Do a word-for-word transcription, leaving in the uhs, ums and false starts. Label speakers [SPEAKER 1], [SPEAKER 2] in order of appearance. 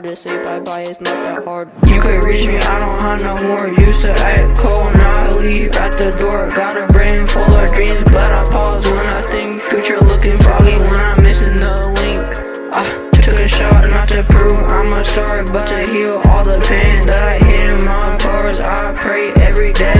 [SPEAKER 1] to say bye-bye, it's not that hard. You could reach me, I don't have no more. Used to act cold, now I leave at the door. Got a brain full of dreams, but I pause when I think. Future looking foggy when I'm missing the link. I took a shot, not to prove I'm a star, but to heal all the pain that I hid in my bars. I pray every day